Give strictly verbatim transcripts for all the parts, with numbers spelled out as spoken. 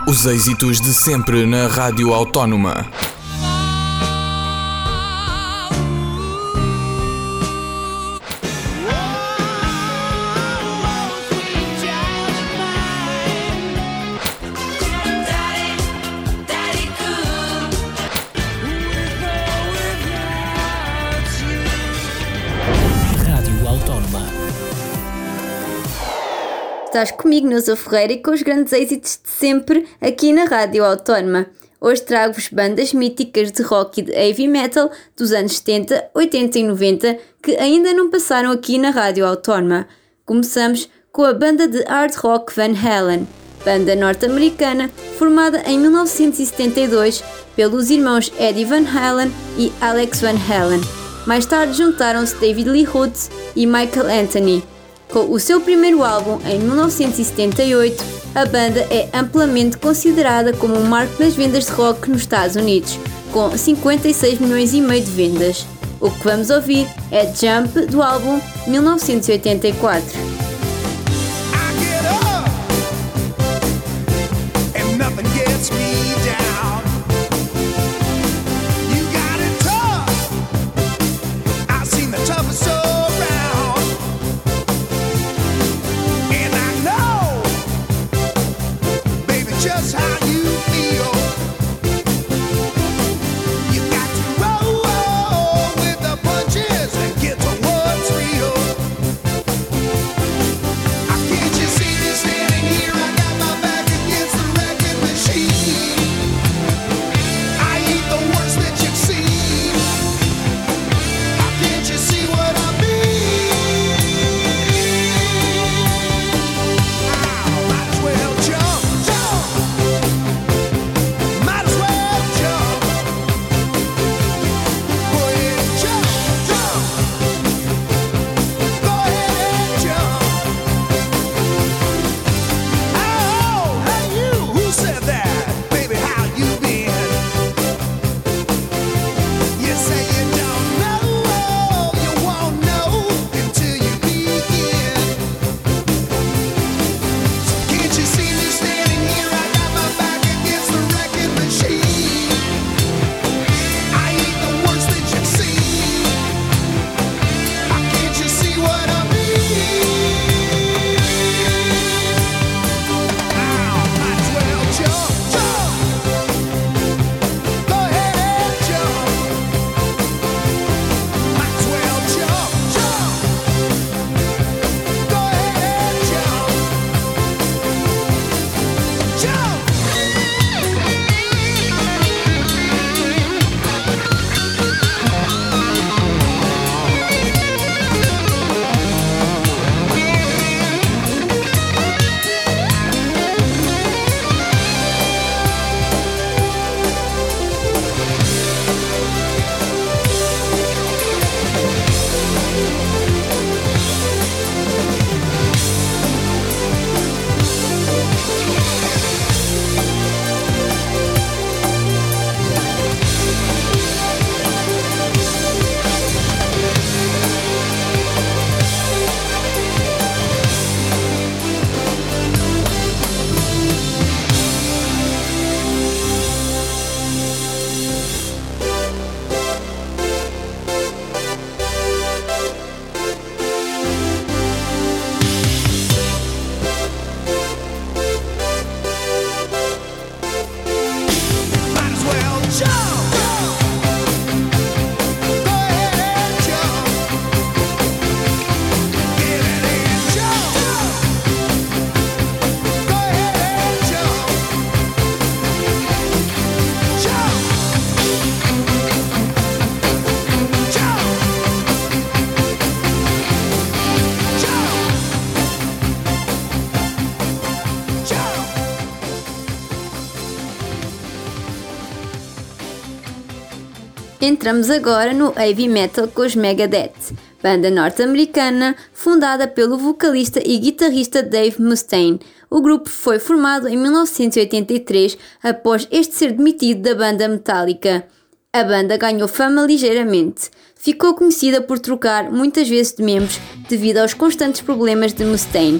Os êxitos de sempre na Rádio Autónoma. Estás comigo, Neuza Ferreira, e com os grandes êxitos de sempre aqui na Rádio Autónoma. Hoje trago-vos bandas míticas de rock e de heavy metal dos anos setenta, oitenta e noventa que ainda não passaram aqui na Rádio Autónoma. Começamos com a banda de hard rock Van Halen, banda norte-americana formada em mil novecentos e setenta e dois pelos irmãos Eddie Van Halen e Alex Van Halen. Mais tarde juntaram-se David Lee Roth e Michael Anthony. Com o seu primeiro álbum em mil novecentos e setenta e oito, a banda é amplamente considerada como um marco nas vendas de rock nos Estados Unidos, com cinquenta e seis milhões e meio de vendas. O que vamos ouvir é Jump, do álbum mil novecentos e oitenta e quatro. Entramos agora no heavy metal com os Megadeth, banda norte-americana fundada pelo vocalista e guitarrista Dave Mustaine. O grupo foi formado em mil novecentos e oitenta e três após este ser demitido da banda Metallica. A banda ganhou fama ligeiramente. Ficou conhecida por trocar muitas vezes de membros devido aos constantes problemas de Mustaine.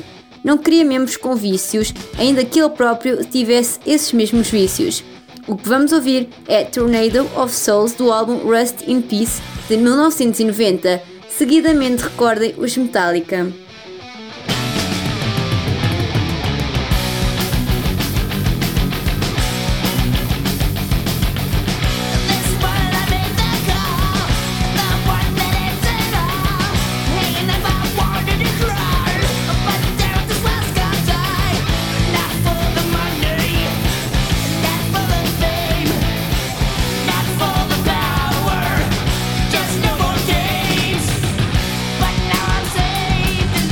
não queria membros com vícios, ainda que ele próprio tivesse esses mesmos vícios. O que vamos ouvir é Tornado of Souls do álbum Rust in Peace de mil novecentos e noventa. Seguidamente recordem os Metallica. Just no more games, but now I'm saved.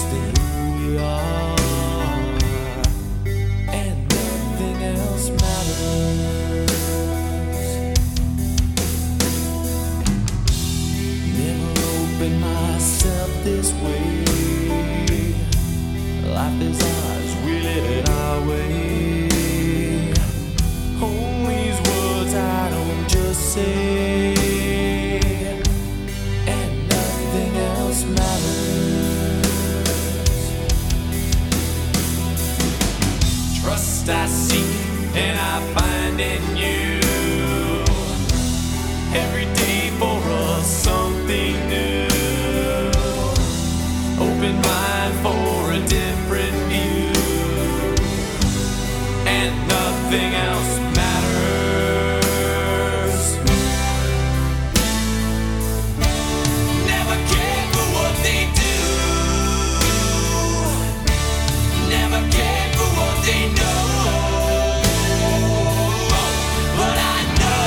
trust in who we are, and nothing else matters. Never opened myself this way. Life is ours, we live it our way. Hold these words I don't just say, and nothing else matters. Trust I seek and I find in you. Every day for us something new. Open mind for a different view, and nothing else matters. Never cared for what they do, never cared for what they know, but I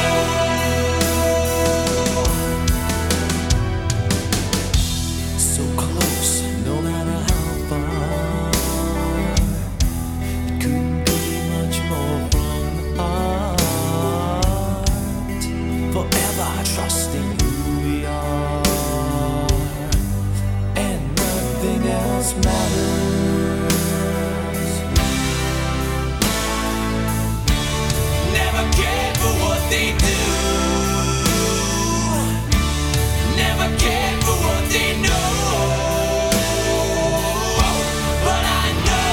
know so close, no matter how far. It couldn't be much more from the heart. Forever trusting who we are, and nothing else matters. Never cared for what they do, never cared for what they know, but I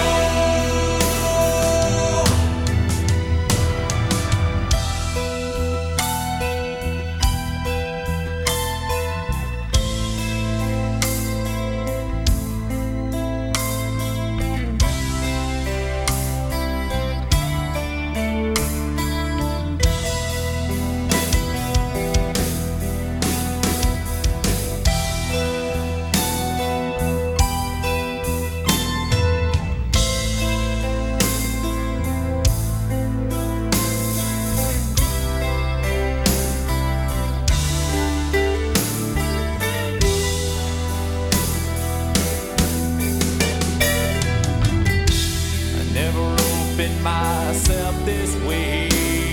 I never opened myself this way.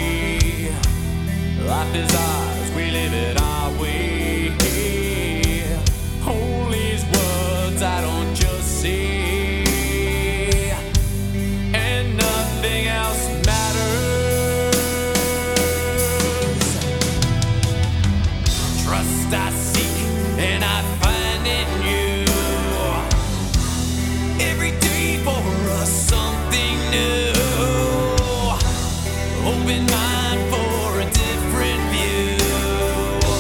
Life is ours, we live it our way. Hold these words I don't just say, and nothing else matters. Trust I seek and I find in you. Every day for us something new. Open mind for a different view,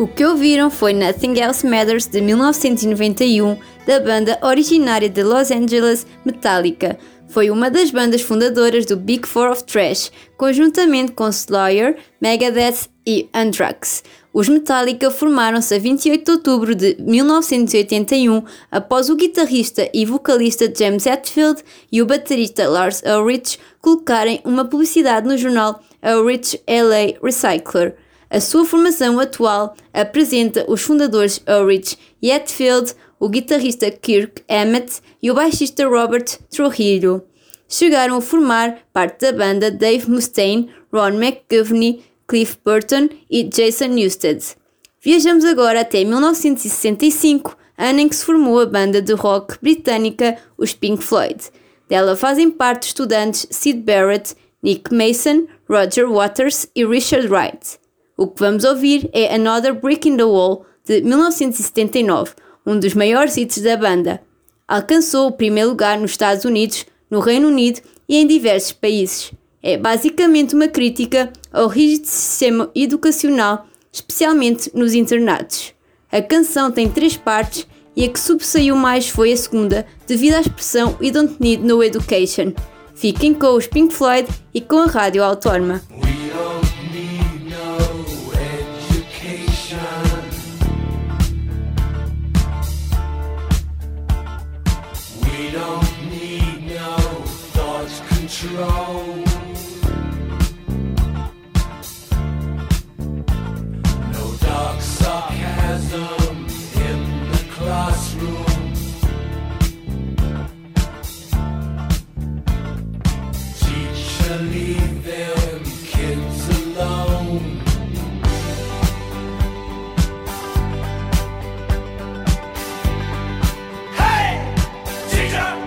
O que ouviram foi Nothing Else Matters de mil novecentos e noventa e um, da banda originária de Los Angeles, Metallica. Foi uma das bandas fundadoras do Big Four of Thrash, conjuntamente com Slayer, Megadeth e Anthrax. Os Metallica formaram-se a vinte e oito de outubro de mil novecentos e oitenta e um, após o guitarrista e vocalista James Hetfield e o baterista Lars Ulrich colocarem uma publicidade no jornal Ulrich L A Recycler. A sua formação atual apresenta os fundadores Ulrich e Hetfield, o guitarrista Kirk Hammett e o baixista Robert Trujillo. Chegaram a formar parte da banda Dave Mustaine, Ron McGovney, Cliff Burton e Jason Newsted. Viajamos agora até mil novecentos e sessenta e cinco, ano em que se formou a banda de rock britânica, os Pink Floyd. Dela fazem parte estudantes Syd Barrett, Nick Mason, Roger Waters e Richard Wright. O que vamos ouvir é Another Brick in the Wall, de mil novecentos e setenta e nove, um dos maiores hits da banda. Alcançou o primeiro lugar nos Estados Unidos, no Reino Unido e em diversos países. É basicamente uma crítica ao rígido sistema educacional, especialmente nos internatos. A canção tem três partes e a que sobressaiu mais foi a segunda, devido à expressão We Don't Need No Education. Fiquem com os Pink Floyd e com a Rádio Autónoma. Control. No dark sarcasm in the classroom. Teacher, leave them kids alone. Hey, teacher!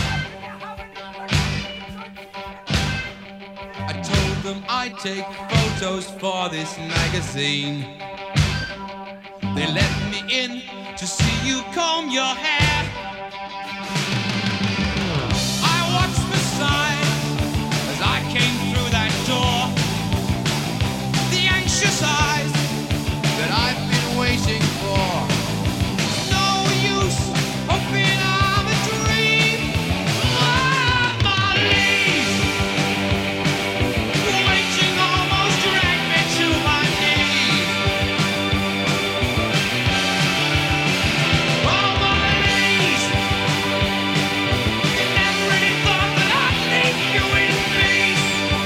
I take photos. photos for this magazine. They let me in to see you comb your hair. I watched the signs as I came through that door. The anxious eyes that I've been waiting for. No use hoping I'm a dream. Ah, my leaves, waiting almost dragged me to my knees. Oh, my leaves, you never really thought that I'd leave you in peace.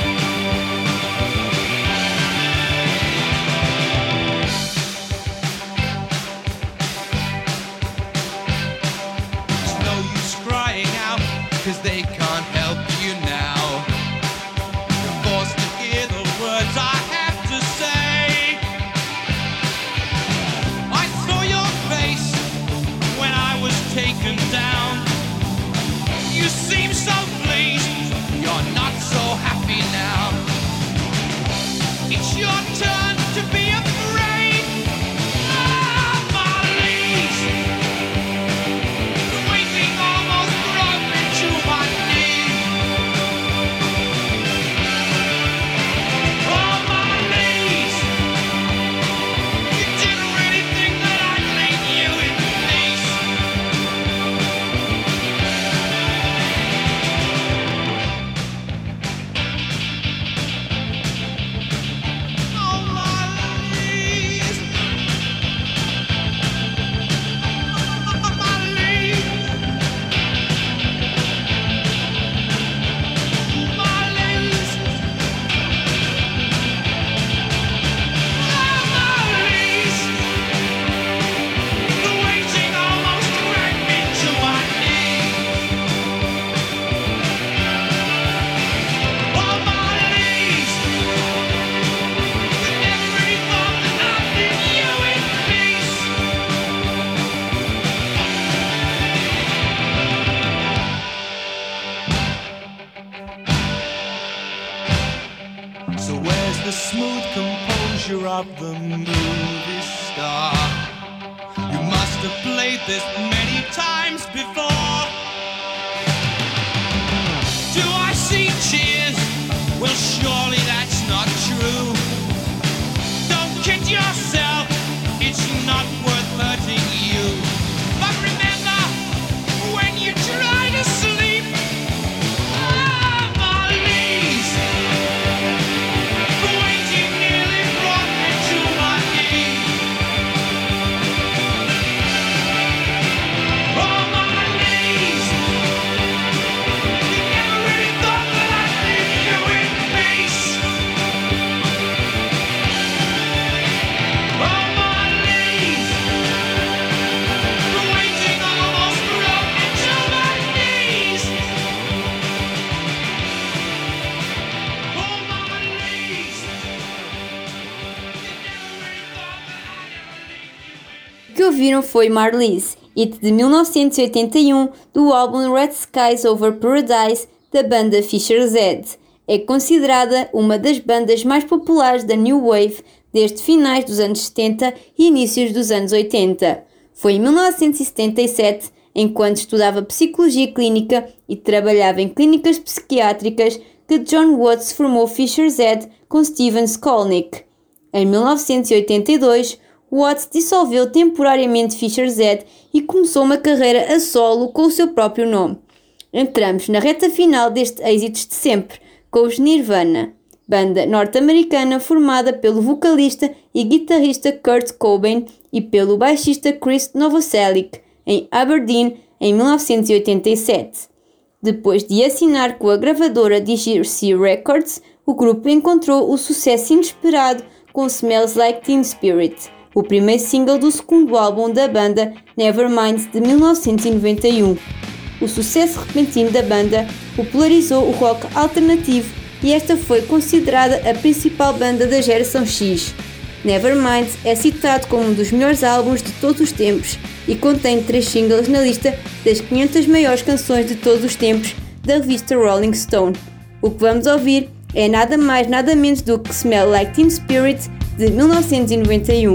It's no use crying out, 'cause they can't help you now. You're forced to hear the words I have to say. I saw your face when I was taken down. You seem so pleased, you're not so happy now. It's your turn to be afraid. Ah, my leaves, the waiting almost brought me to my knees. Oh, my leaves, you didn't really think that I'd leave you in peace. Oh, my leaves, my leaves, my leaves, oh, my leaves, the waiting almost dragged me to my knees. Oh, my leaves, you never really thought that I'd leave you in peace. So where's the smooth composure of the movie star? You must have played this many times before. Do I see cheers? Well, surely that's not true. Don't kid yourself, it's not worth hurting you. But remember, when you try to sleep, ah, my leaves, the waiting nearly brought me to my knees. Oh, my leaves, you never really thought that I'd leave you in peace. Oh, my leaves, the waiting almost brought me to my knees. Oh, my leaves, you never really thought that I'd ever leave you in. O que ouviram foi Marlies, hit de mil novecentos e oitenta e um do álbum Red Skies Over Paradise da banda Fisher Z. É considerada uma das bandas mais populares da New Wave desde finais dos anos setenta e inícios dos anos oitenta. Foi em mil novecentos e setenta e sete, enquanto estudava psicologia clínica e trabalhava em clínicas psiquiátricas, que John Watts formou Fisher Z com Steven Skolnick. Em mil novecentos e oitenta e dois, Watts dissolveu temporariamente Fisher Z e começou uma carreira a solo com o seu próprio nome. Entramos na reta final deste êxitos de sempre, com os Nirvana, banda norte-americana formada pelo vocalista e guitarrista Kurt Cobain e pelo baixista Chris Novoselic, em Aberdeen, em mil novecentos e oitenta e sete. Depois de assinar com a gravadora D G C Records, o grupo encontrou o sucesso inesperado com Smells Like Teen Spirit, o primeiro single do segundo álbum da banda, Nevermind, de mil novecentos e noventa e um. O sucesso repentino da banda popularizou o rock alternativo e esta foi considerada a principal banda da geração X. Nevermind é citado como um dos melhores álbuns de todos os tempos e contém três singles na lista das quinhentas maiores canções de todos os tempos da revista Rolling Stone. O que vamos ouvir é nada mais nada menos do que Smell Like Teen Spirit de mil novecentos e noventa e um.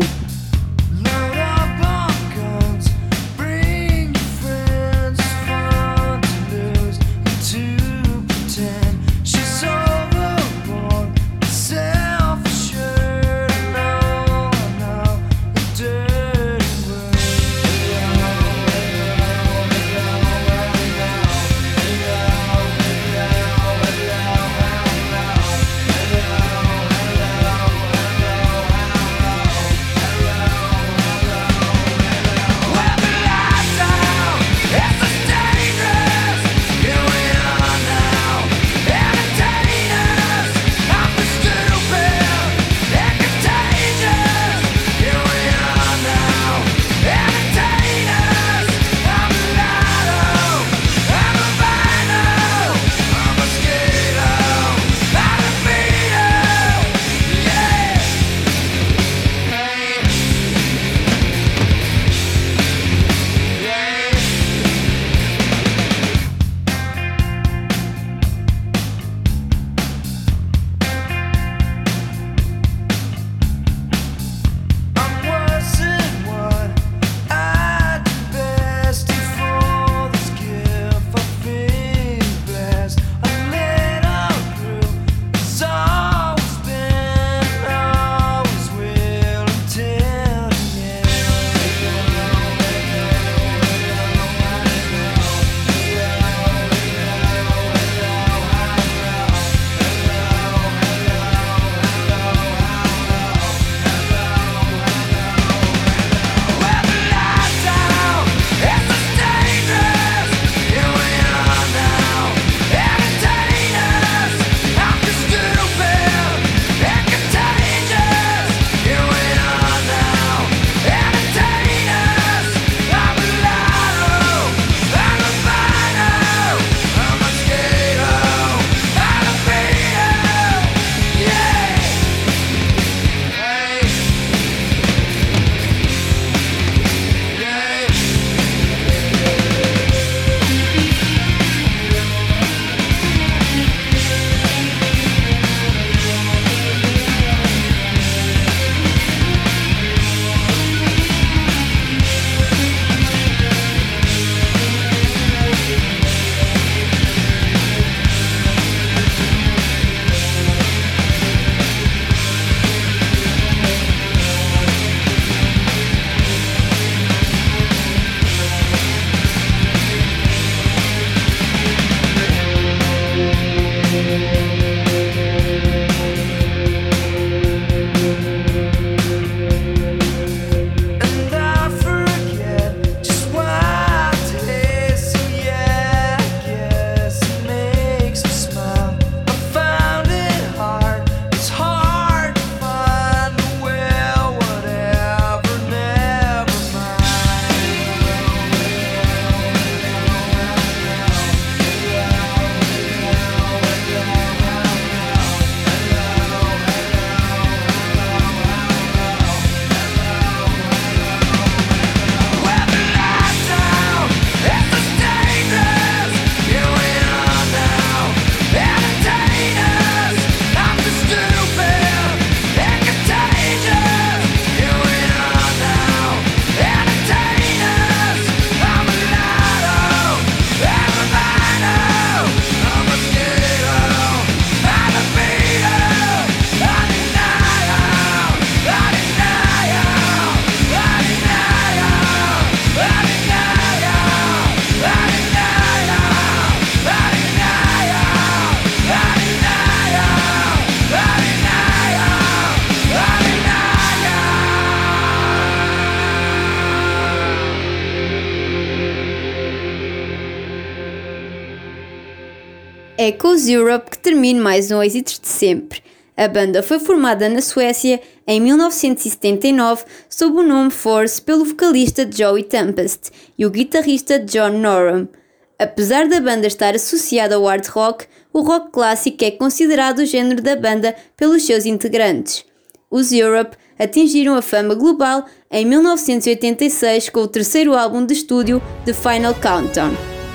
Echoes Europe que termina mais um êxito de sempre. A banda foi formada na Suécia em mil novecentos e setenta e nove sob o nome Force pelo vocalista Joey Tempest e o guitarrista John Norum. Apesar da banda estar associada ao hard rock, o rock clássico é considerado o género da banda pelos seus integrantes. Os Europe atingiram a fama global em mil novecentos e oitenta e seis com o terceiro álbum de estúdio The Final Countdown.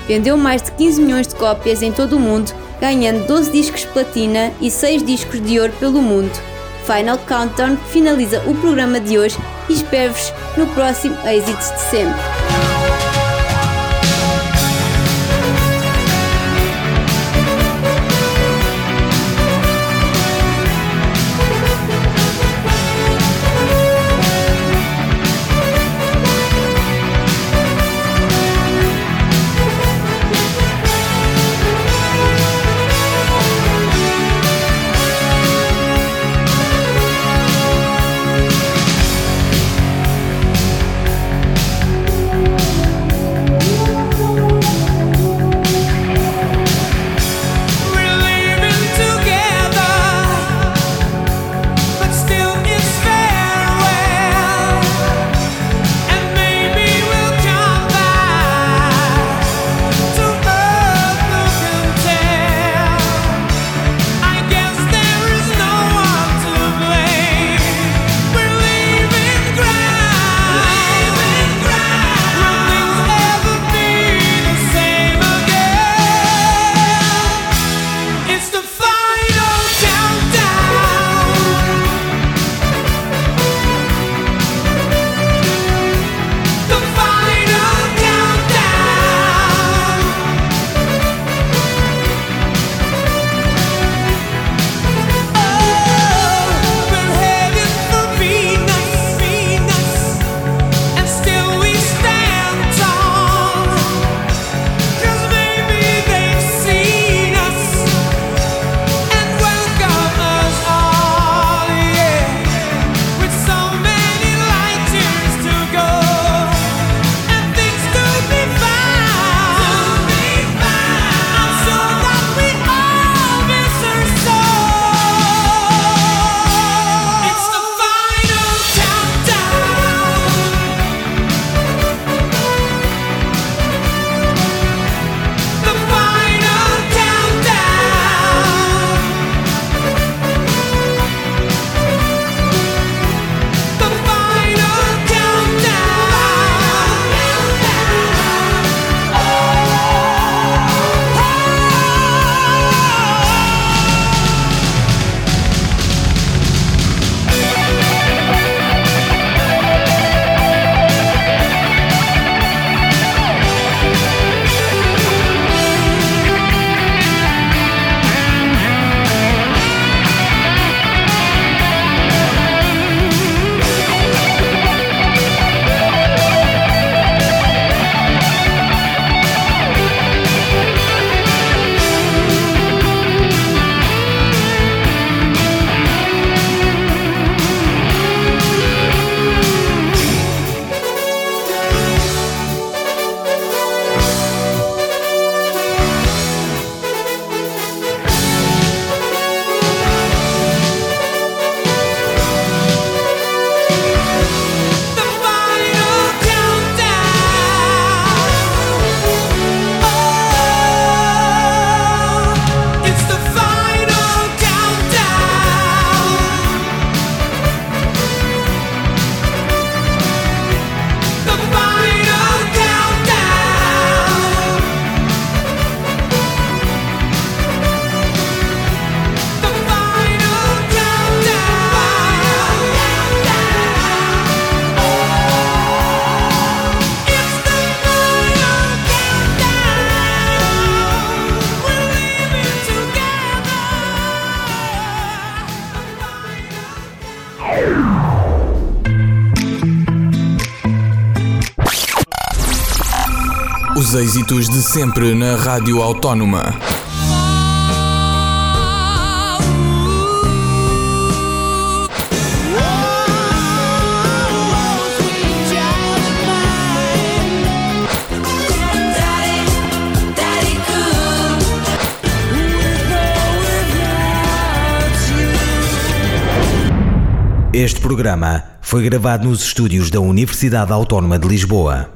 Vendeu mais de quinze milhões de cópias em todo o mundo, ganhando doze discos de platina e seis discos de ouro pelo mundo. Final Countdown finaliza o programa de hoje e espero-vos no próximo Êxitos de Sempre. Os êxitos de sempre na Rádio Autónoma. Este programa foi gravado nos estúdios da Universidade Autónoma de Lisboa.